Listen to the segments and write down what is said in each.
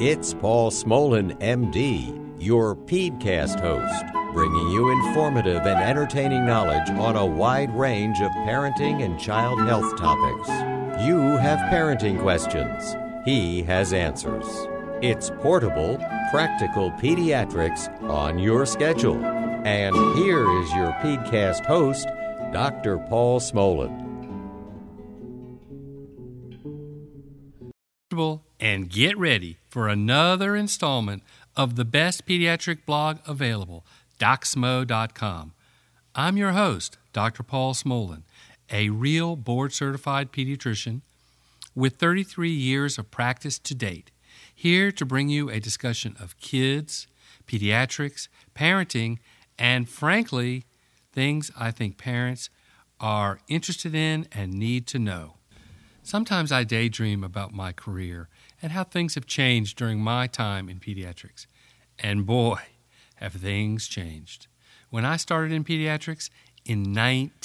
It's Paul Smolin, MD, your PedsCast host, bringing you informative and entertaining knowledge on a wide range of parenting and child health topics. You have parenting questions. He has answers. It's portable, practical pediatrics on your schedule. And here is your PedsCast host, Dr. Paul Smolin. And get ready for another installment of the best pediatric blog available, DocSmo.com. I'm your host, Dr. Paul Smolin, a real board-certified pediatrician with 33 years of practice to date, here to bring you a discussion of kids, pediatrics, parenting, and frankly, things I think parents are interested in and need to know. Sometimes I daydream about my career and how things have changed during my time in pediatrics. And boy, have things changed. When I started in pediatrics in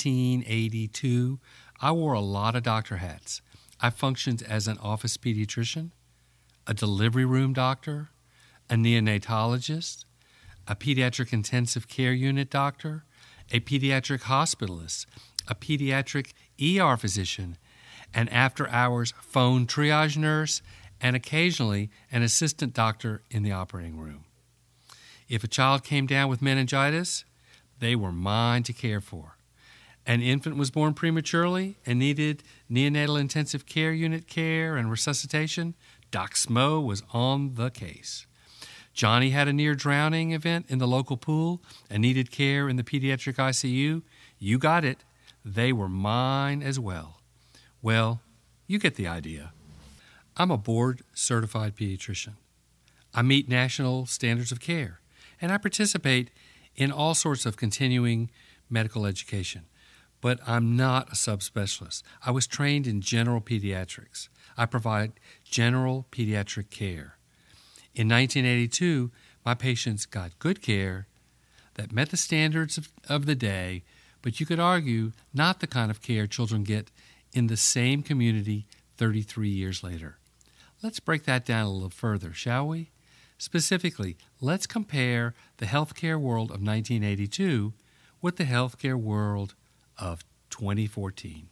1982, I wore a lot of doctor hats. I functioned as an office pediatrician, a delivery room doctor, a neonatologist, a pediatric intensive care unit doctor, a pediatric hospitalist, a pediatric ER physician, an after-hours phone triage nurse, and occasionally an assistant doctor in the operating room. If a child came down with meningitis, they were mine to care for. An infant was born prematurely and needed neonatal intensive care unit care and resuscitation, Doc Smo was on the case. Johnny had a near drowning event in the local pool and needed care in the pediatric ICU. You got it. They were mine as well. Well, you get the idea. I'm a board-certified pediatrician. I meet national standards of care, and I participate in all sorts of continuing medical education. But I'm not a subspecialist. I was trained in general pediatrics. I provide general pediatric care. In 1982, my patients got good care that met the standards of the day, but you could argue not the kind of care children get in the same community 33 years later. Let's break that down a little further, shall we? Specifically, let's compare the healthcare world of 1982 with the healthcare world of 2014.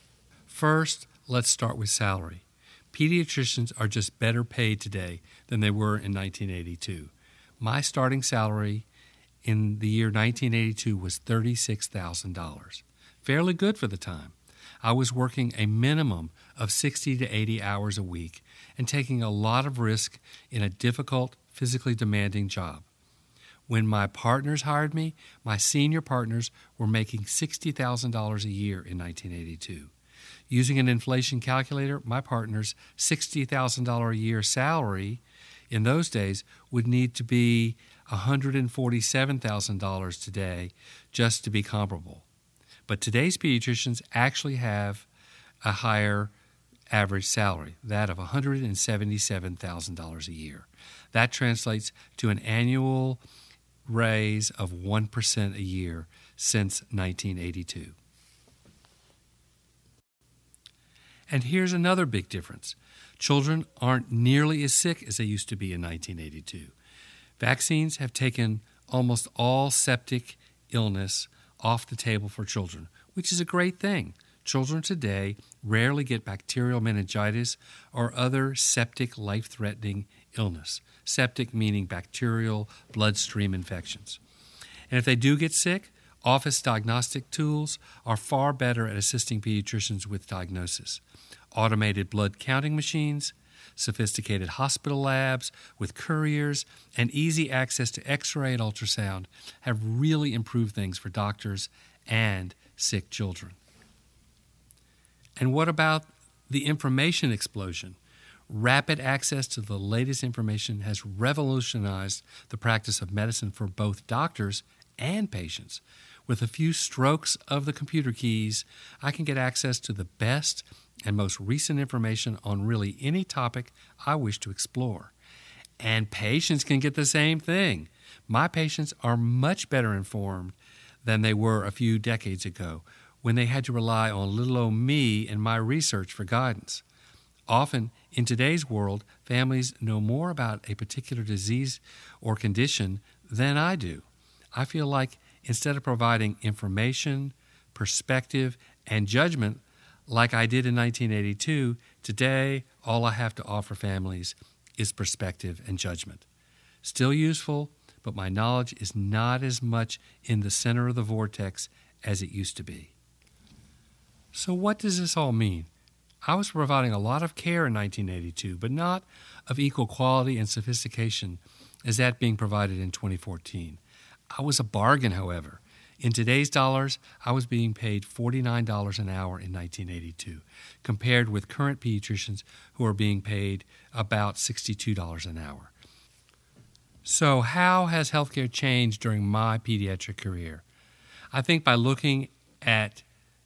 First, let's start with salary. Pediatricians are just better paid today than they were in 1982. My starting salary in the year 1982 was $36,000. Fairly good for the time. I was working a minimum of 60 to 80 hours a week and taking a lot of risk in a difficult, physically demanding job. When my partners hired me, my senior partners were making $60,000 a year in 1982. Using an inflation calculator, my partner's $60,000 a year salary in those days would need to be $147,000 today just to be comparable. But today's pediatricians actually have a higher average salary, that of $177,000 a year. That translates to an annual raise of 1% a year since 1982. And here's another big difference. Children aren't nearly as sick as they used to be in 1982. Vaccines have taken almost all septic illness off the table for children, which is a great thing. Children today rarely get bacterial meningitis or other septic life-threatening illness. Septic meaning bacterial bloodstream infections. And if they do get sick, office diagnostic tools are far better at assisting pediatricians with diagnosis. Automated blood counting machines, sophisticated hospital labs with couriers, and easy access to X-ray and ultrasound have really improved things for doctors and sick children. And what about the information explosion? Rapid access to the latest information has revolutionized the practice of medicine for both doctors and patients. With a few strokes of the computer keys, I can get access to the best and most recent information on really any topic I wish to explore. And patients can get the same thing. My patients are much better informed than they were a few decades ago when they had to rely on little old me and my research for guidance. Often, in today's world, families know more about a particular disease or condition than I do. I feel like instead of providing information, perspective, and judgment like I did in 1982, today all I have to offer families is perspective and judgment. Still useful, but my knowledge is not as much in the center of the vortex as it used to be. So what does this all mean? I was providing a lot of care in 1982, but not of equal quality and sophistication as that being provided in 2014. I was a bargain, however. In today's dollars, I was being paid $49 an hour in 1982, compared with current pediatricians who are being paid about $62 an hour. So how has healthcare changed during my pediatric career? I think by looking at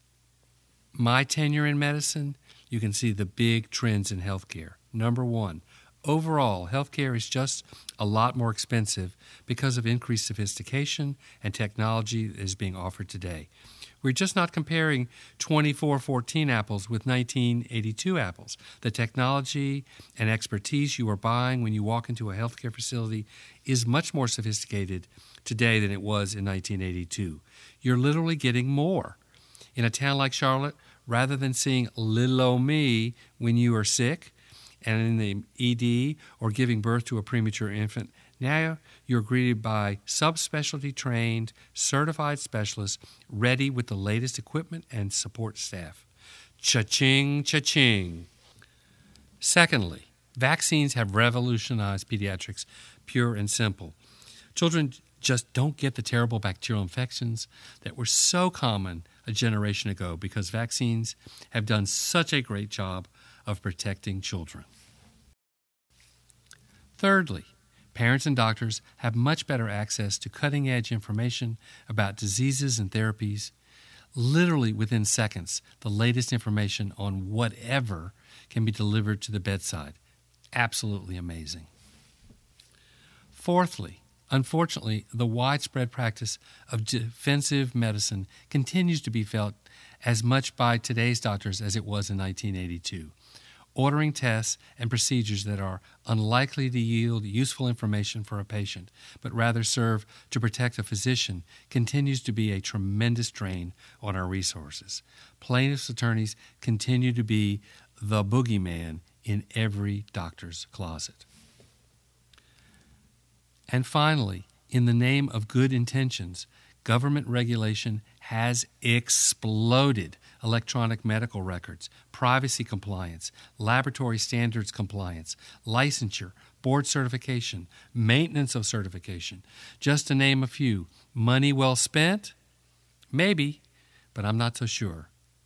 my tenure in medicine, you can see the big trends in healthcare. Number one, overall, healthcare is just a lot more expensive because of increased sophistication and technology that is being offered today. We're just not comparing 2414 apples with 1982 apples. The technology and expertise you are buying when you walk into a healthcare facility is much more sophisticated today than it was in 1982. You're literally getting more. In a town like Charlotte, rather than seeing little old me when you are sick and in the ED or giving birth to a premature infant, now you're greeted by subspecialty trained, certified specialists ready with the latest equipment and support staff. Cha-ching, cha-ching. Secondly, vaccines have revolutionized pediatrics, pure and simple. Children just don't get the terrible bacterial infections that were so common a generation ago because vaccines have done such a great job of protecting children. Thirdly, parents and doctors have much better access to cutting-edge information about diseases and therapies. Literally within seconds, the latest information on whatever can be delivered to the bedside. Absolutely amazing. Fourthly, unfortunately, the widespread practice of defensive medicine continues to be felt as much by today's doctors as it was in 1982. Ordering tests and procedures that are unlikely to yield useful information for a patient, but rather serve to protect a physician, continues to be a tremendous drain on our resources. Plaintiffs' attorneys continue to be the boogeyman in every doctor's closet. And finally, in the name of good intentions, government regulation has exploded. Electronic medical records, privacy compliance, laboratory standards compliance, licensure, board certification, maintenance of certification, just to name a few. Money well spent? Maybe, but I'm not so sure.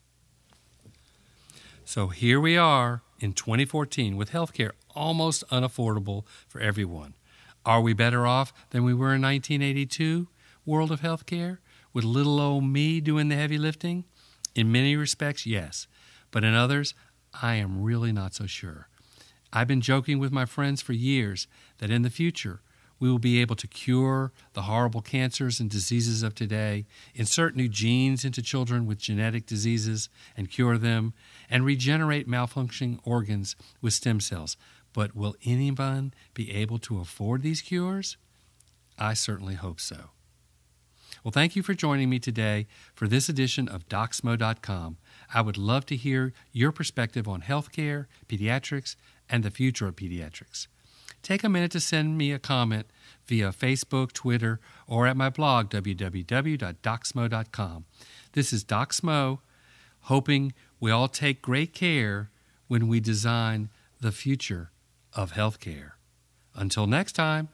So here we are in 2014 with healthcare almost unaffordable for everyone. Are we better off than we were in 1982 world of healthcare with little old me doing the heavy lifting? In many respects, yes, but in others, I am really not so sure. I've been joking with my friends for years that in the future, we will be able to cure the horrible cancers and diseases of today, insert new genes into children with genetic diseases and cure them, and regenerate malfunctioning organs with stem cells. But will anyone be able to afford these cures? I certainly hope so. Well, thank you for joining me today for this edition of DocSmo.com. I would love to hear your perspective on healthcare, pediatrics, and the future of pediatrics. Take a minute to send me a comment via Facebook, Twitter, or at my blog, www.DocSmo.com. This is DocSmo, hoping we all take great care when we design the future of healthcare. Until next time.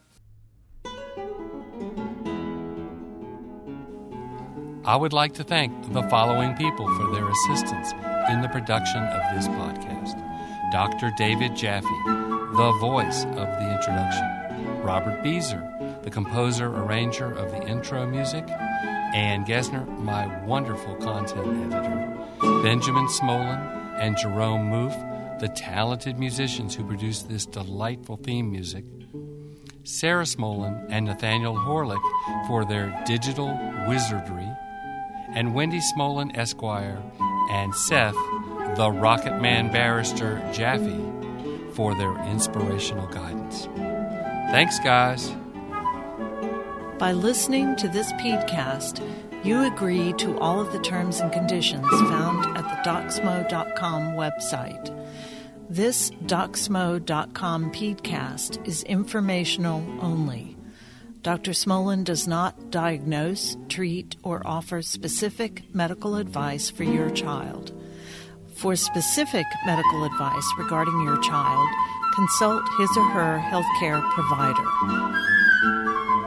I would like to thank the following people for their assistance in the production of this podcast. Dr. David Jaffe, the voice of the introduction. Robert Beezer, the composer-arranger of the intro music. Ann Gesner, my wonderful content editor. Benjamin Smolin and Jerome Moof, the talented musicians who produced this delightful theme music. Sarah Smolin and Nathaniel Horlick for their digital wizardry. And Wendy Smolin, Esquire, and Seth, the Rocket Man Barrister Jaffe for their inspirational guidance. Thanks, guys. By listening to this podcast, you agree to all of the terms and conditions found at the DocsMo.com website. This DocsMo.com podcast is informational only. Dr. Smolin does not diagnose, treat, or offer specific medical advice for your child. For specific medical advice regarding your child, consult his or her healthcare provider.